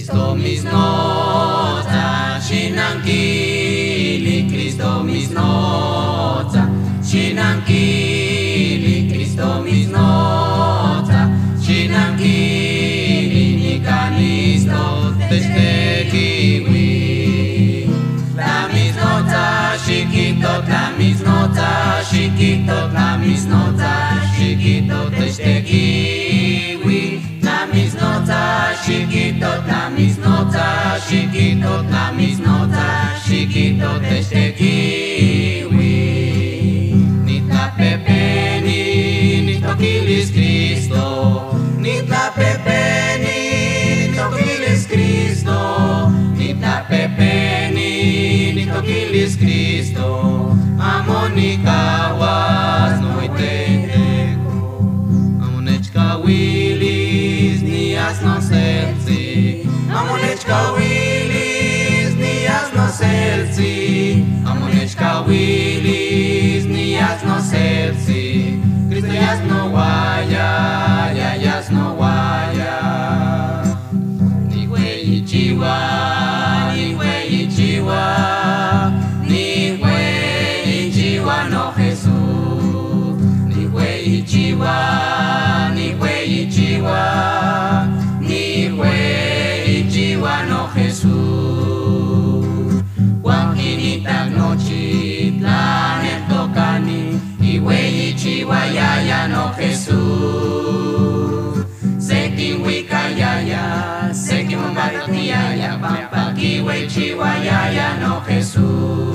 Cristo mis nota, Shinangkili, Cristo mis nota, Shinangkili, Cristo mis nota, Shinangkili, Nikanisto, Testekiwi. La mis nota, chiquito, la mis nota, chiquito, la mis nota, chiquito, Testekiwi. La mis nota, chiquito, la mis nota, chiquito, la mis nota, chiquito, Testekiwi. Nita pepeni, nito kilis Cristo, nita pepeni, nito kilis Cristo, nita pepeni, nito kilis Cristo, amonika was no iteko, amonechka wilis nias no selsi, amonechka wilis nias no selsi, amonechka wilis nias no selsi, Cristo yas no waya, ya yas no waya, ni wey chiwa, ni wey chiwa. No Jesús, ni güey chiwa, ni güey chiwa, ni güey chiwa no Jesús. Juanquinita noche, planet tocani, y güey chiwa ya no Jesús. Sekin wika ya, sekin mambati ya, pampa ki güey chiwa ya no Jesús.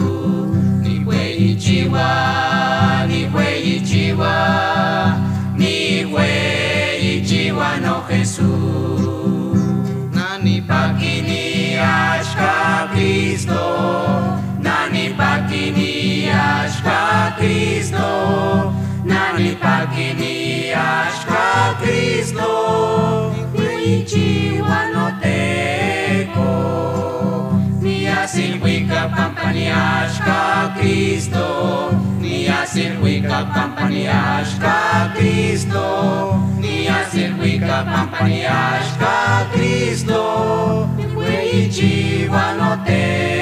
Chiwa, ni güey chiwa, ni güey chiwa no Jesús. Nani pakini ashka Cristo, nani pakini ashka Cristo, nani pakini ashka Cristo, ni güey chiwa no teko, ni asil wika pampani ashka Cristo, ni hacer wika pampani ashka Cristo, ni hacer wika pampani ashka Cristo, ni güey chiwa no te